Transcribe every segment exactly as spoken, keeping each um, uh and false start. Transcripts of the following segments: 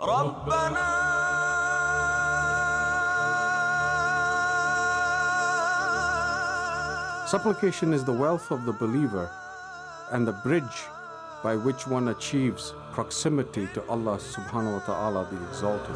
Supplication is the wealth of the believer and the bridge by which one achieves proximity to Allah subhanahu wa ta'ala the Exalted.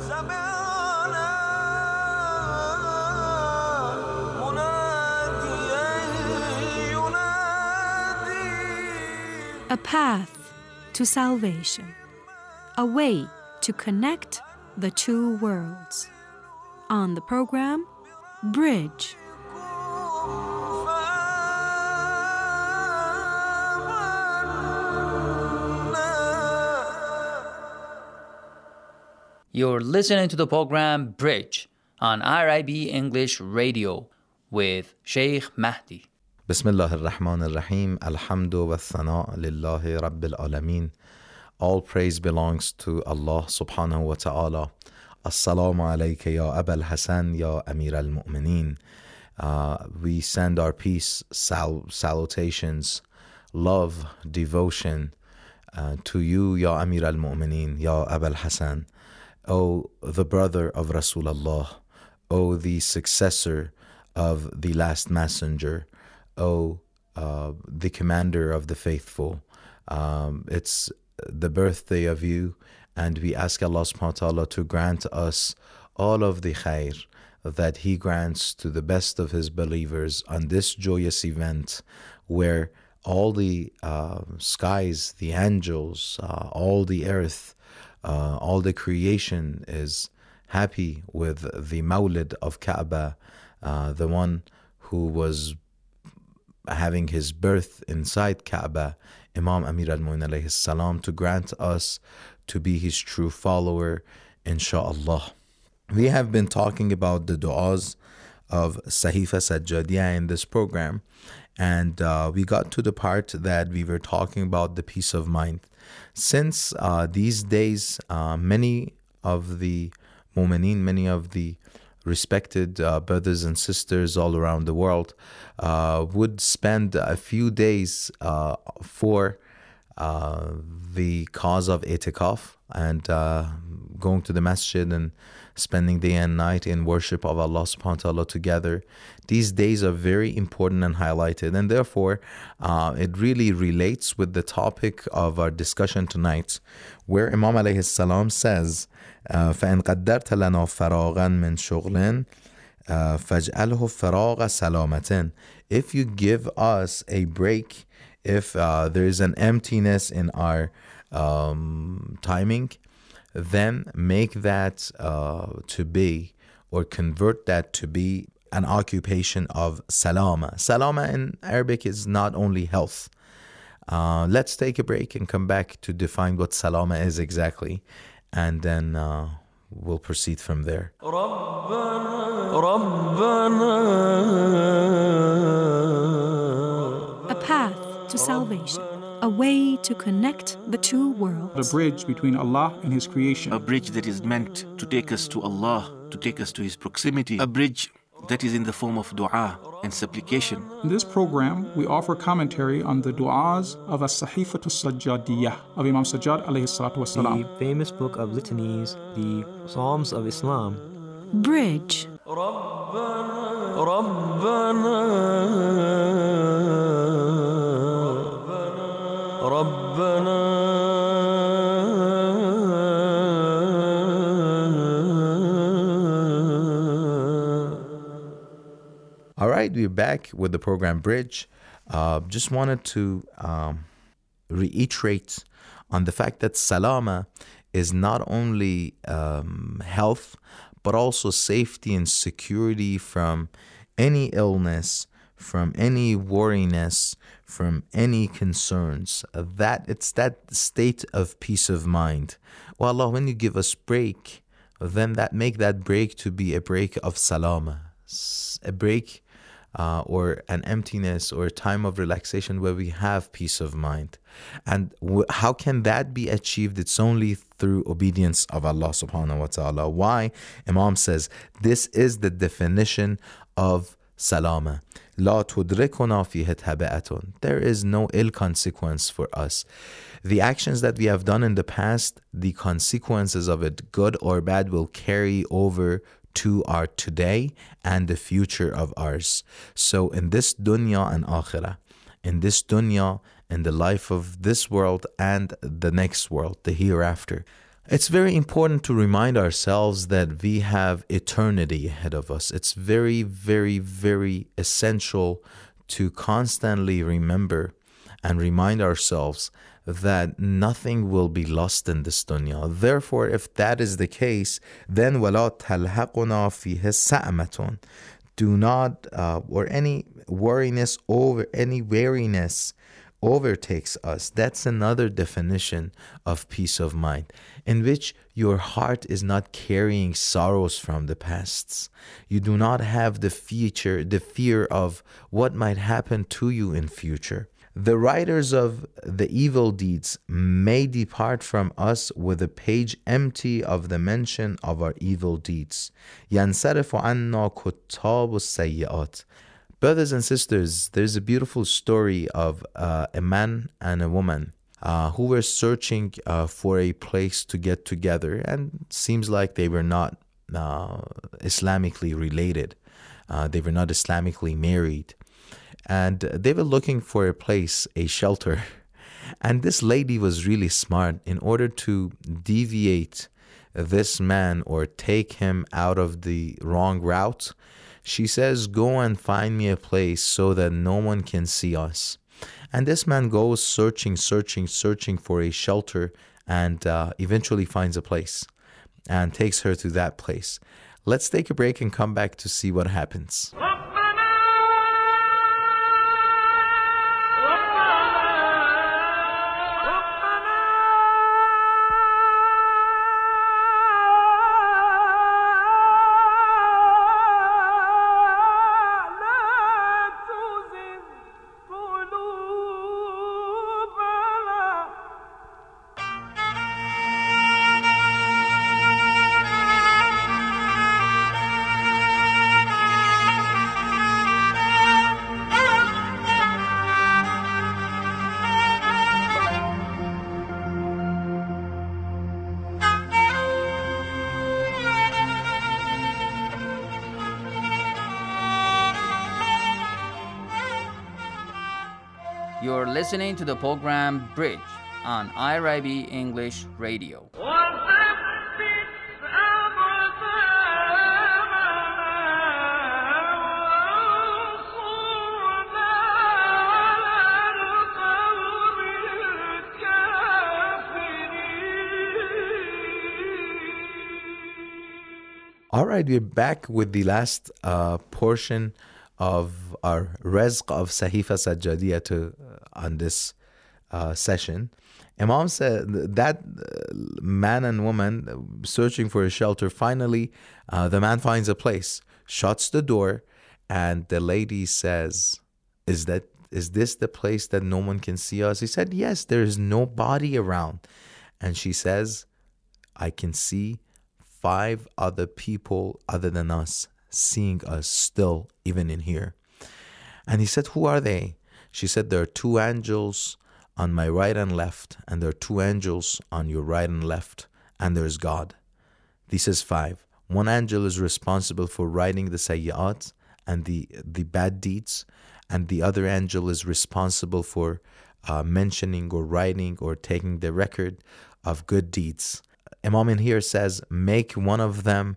A path to salvation, a way to connect the two worlds. On the program, Bridge. You're listening to the program Bridge on R I B English Radio with Sheikh Mahdi. Bismillah ar-Rahman ar-Rahim. Alhamdu wa thana lillahi rabbil alameen. All praise belongs to Allah subhanahu wa ta'ala. Assalamu alayka ya Abul Hasan ya Amir al-Mu'mineen. Uh, we send our peace, sal- salutations, love, devotion uh, to you, Ya Amir al-Mu'mineen, Ya Abul Hasan. O the brother of Rasulullah, O the successor of the last messenger, O uh, the commander of the faithful. Um, it's the birthday of you, and we ask Allah subhanahu wa ta'ala to grant us all of the khair that He grants to the best of His believers on this joyous event where all the uh, skies, the angels, uh, all the earth, Uh, all the creation is happy with the Mawlid of Kaaba, uh, the one who was having his birth inside Kaaba, Imam Amir al-Mu'minin alayhi salam, to grant us to be his true follower, inshaAllah. We have been talking about the du'as of Sahifa Sajjadiyah in this program, and uh, we got to the part that we were talking about the peace of mind. Since uh, these days, uh, many of the mu'mineen, many of the respected uh, brothers and sisters all around the world uh, would spend a few days uh, for uh, the cause of itikaf and uh, going to the masjid and spending day and night in worship of Allah subhanahu wa ta'ala together. These days are very important and highlighted, and therefore uh, it really relates with the topic of our discussion tonight, where Imam alayhi salam says, فَإِنْ قَدَّرْتَ لَنَا فَرَاغًا مِنْ شُغْلٍ فَاجْعَلْهُ فَرَاغَ سَلَامَةٍ. If you give us a break, if uh, there is an emptiness in our um, timing, then make that uh, to be, or convert that to be, an occupation of salama. Salama in Arabic is not only health. Uh, let's take a break and come back to define what salama is exactly, and then uh, we'll proceed from there. A path to salvation, a way to connect the two worlds. The bridge between Allah and His creation. A bridge that is meant to take us to Allah, to take us to His proximity. A bridge that is in the form of dua and supplication. In this program, we offer commentary on the du'as of As-Sahifatu Sajjadiyah of Imam Sajjad alayhi salatu wasalam. The famous book of litanies, the Psalms of Islam. Bridge. All right, we're back with the program Bridge. Uh, just wanted to um, reiterate on the fact that salama is not only um, health, but also safety and security from any illness, from any worriness, from any concerns. That it's that state of peace of mind. Well, Allah, when you give us break, then that make that break to be a break of salama, a break Uh, or an emptiness or a time of relaxation where we have peace of mind. And w- how can that be achieved? It's only through obedience of Allah subhanahu wa ta'ala. Why? Imam says, this is the definition of salama. لا تدركنا فيه تبعة. There is no ill consequence for us. The actions that we have done in the past, the consequences of it, good or bad, will carry over to our today and the future of ours. So in this dunya and akhirah, in this dunya, in the life of this world and the next world, the hereafter, it's very important to remind ourselves that we have eternity ahead of us. It's very, very, very essential to constantly remember and remind ourselves that nothing will be lost in this dunya. Therefore, if that is the case, then وَلَا تَلْحَقُنَا فِيهِ سَأْمَةٌ. Do not, uh, or any worriness over, any weariness overtakes us. That's another definition of peace of mind, in which your heart is not carrying sorrows from the past. You do not have the future, the fear of what might happen to you in future. The writers of the evil deeds may depart from us with a page empty of the mention of our evil deeds. يَنْصَرِفُ عَنَّا كُتَّابُ السَّيِّئَاتِ. Brothers and sisters, there's a beautiful story of uh, a man and a woman uh, who were searching uh, for a place to get together, and seems like they were not uh, Islamically related. Uh, they were not Islamically married. And they were looking for a place, a shelter. And this lady was really smart. In order to deviate this man or take him out of the wrong route, she says, go and find me a place so that no one can see us. And this man goes searching, searching, searching for a shelter, and uh, eventually finds a place and takes her to that place. Let's take a break and come back to see what happens. You're listening to the program Bridge on I R I B English Radio. All right, we're back with the last uh, portion of our Rizq of Sahifa Sajjadiyya to, uh, on this uh, session. Imam said that uh, man and woman searching for a shelter, finally uh, the man finds a place, shuts the door, and the lady says, is that is this the place that no one can see us? He said, yes, there is nobody around. And she says, I can see five other people other than us seeing us still, even in here. And he said, who are they? She said, there are two angels on my right and left, and there are two angels on your right and left, and there's God. He says five. One angel is responsible for writing the sayyat and the, the bad deeds, and the other angel is responsible for uh, mentioning or writing or taking the record of good deeds. Imam in here says, make one of them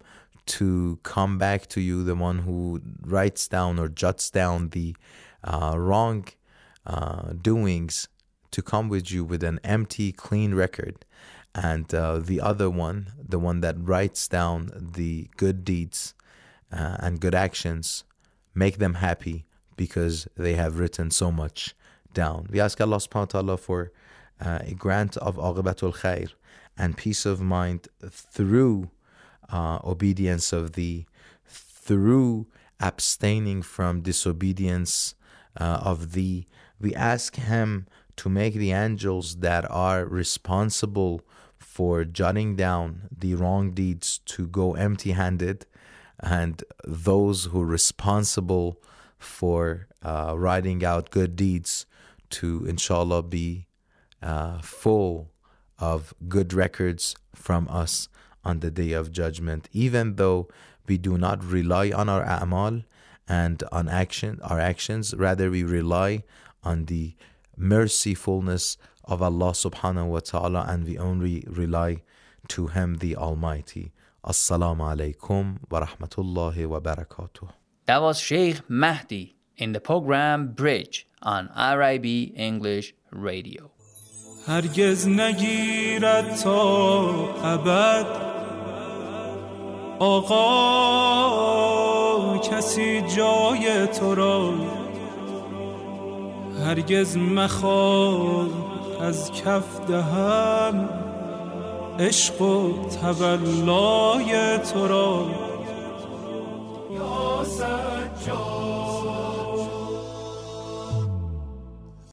to come back to you, the one who writes down or jots down the uh, wrong uh, doings, to come with you with an empty, clean record. And uh, the other one, the one that writes down the good deeds uh, and good actions, make them happy because they have written so much down. We ask Allah subhanahu wa ta'ala for uh, a grant of aqibatul khair and peace of mind through uh, obedience of thee, through abstaining from disobedience uh, of thee. We ask him to make the angels that are responsible for jotting down the wrong deeds to go empty-handed, and those who are responsible for uh, writing out good deeds to, inshallah, be uh, full of good records from us on the Day of Judgment, even though we do not rely on our a'mal and on action, our actions. Rather, we rely on the mercifulness of Allah subhanahu wa ta'ala, and we only rely to Him, the Almighty. Assalamu alaikum wa rahmatullahi wa barakatuh. That was Sheikh Mahdi in the program Bridge on R I B English Radio. هرگز نگیرد تا ابد آقا کسی جای تو را، هرگز مخواد از کف دهم عشق و تولای تو را.